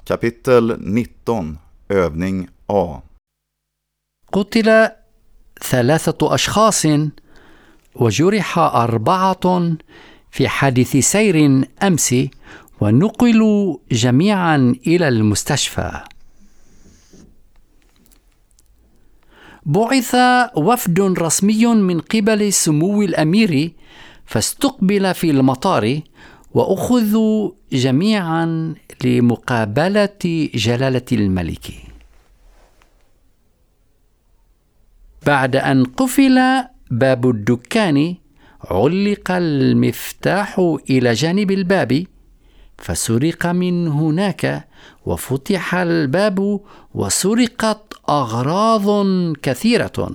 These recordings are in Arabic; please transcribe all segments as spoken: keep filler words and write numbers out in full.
Kapitel nitton. Övning A. قتل ثلاثة أشخاص وجرح أربعة في حادث سير أمس، ونقلوا جميعا إلى المستشفى. بعث وفد رسمي من قبل سمو الأمير، فاستقبل في المطار وأخذوا جميعا لمقابلة جلالة الملك. بعد أن قفل باب الدكان، علق المفتاح إلى جانب الباب، فسرق من هناك، وفتح الباب وسرقت أغراض كثيرة.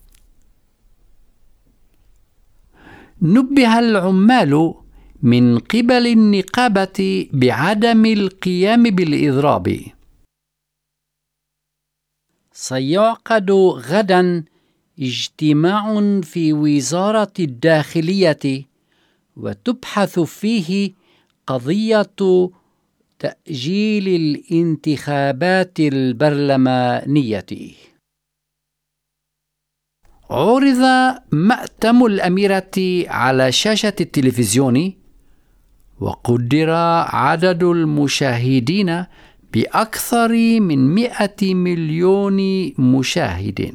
نبه العمال من قبل النقابة بعدم القيام بالإضراب. سيعقد غدا اجتماع في وزارة الداخلية، وتبحث فيه قضية تأجيل الانتخابات البرلمانية. عرض مأتم الأميرة على شاشة التلفزيون، وقدر عدد المشاهدين بأكثر من مئة مليون مشاهد.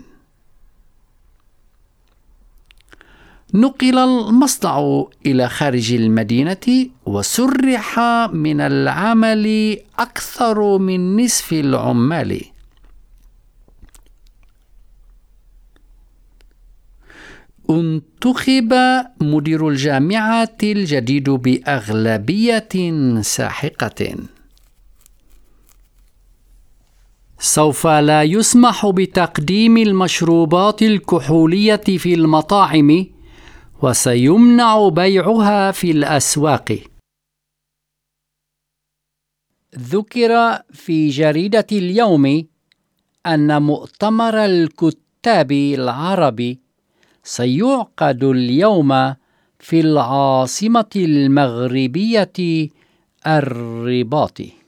نقل المصنع إلى خارج المدينة، وسرح من العمل أكثر من نصف العمال. انتخب مدير الجامعة الجديد بأغلبية ساحقة. سوف لا يسمح بتقديم المشروبات الكحولية في المطاعم، وسيمنع بيعها في الأسواق. ذكر في جريدة اليوم أن مؤتمر الكتاب العرب سيعقد اليوم في العاصمة المغربية الرباط.